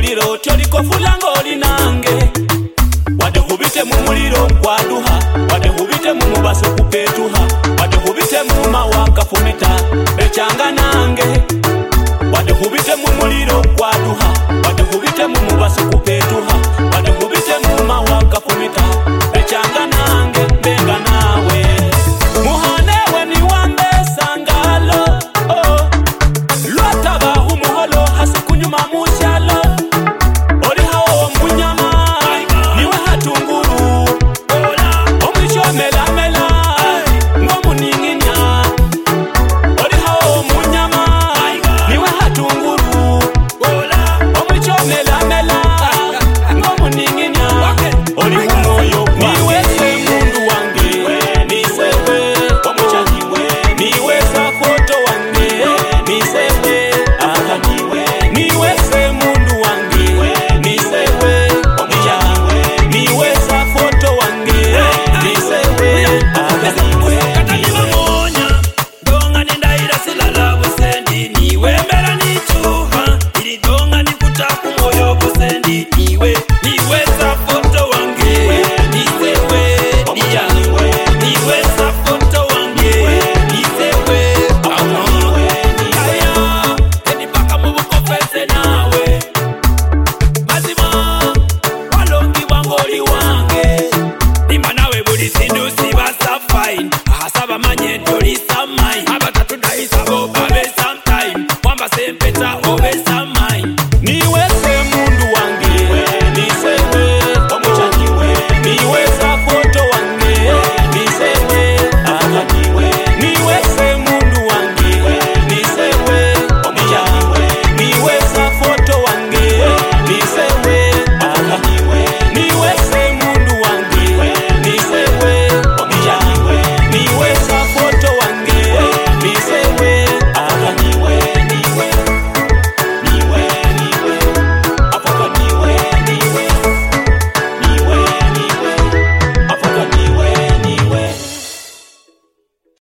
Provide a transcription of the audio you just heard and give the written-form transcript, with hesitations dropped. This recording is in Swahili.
muliro tyoliko fulango linange wade hubite mu muliro kwaduha wade hubite mu mubaso kupetuha wade hubite mu mawaka fumita bechanga nange wade hubite mu muliro kwaduha wade hubite mu mubaso kupetuha wade hubite mu mawaka fumita bechanga nange benga nawe muhanewe ni wambe sangalo oh lwataba umuholo hasukunyuma mushalo oli hawo munyama niwe hatunguru omwisho mela mela ngomuninginya oli hawo munyama niwe hatunguru omwisho mela mela ngomuninginya oli humoyo niwe semundu wange nisewe omuchakiwe niwe safoto wange nisewe niwe semundu wange nisewe omuchakiwe niwe safoto wange nisewe kataniwa monya donga nindaira silala busendi niwe mbera nichuha ili donga nikutaku moyo busendi niwe safoto wange nisewe niwe safoto wange nisewe kaya enipaka mubukofese nawe mazima walongi wangoli wange nimba nawe buli sindu siba sa fine ahasaba manye toli samai abatatu daisabo babesi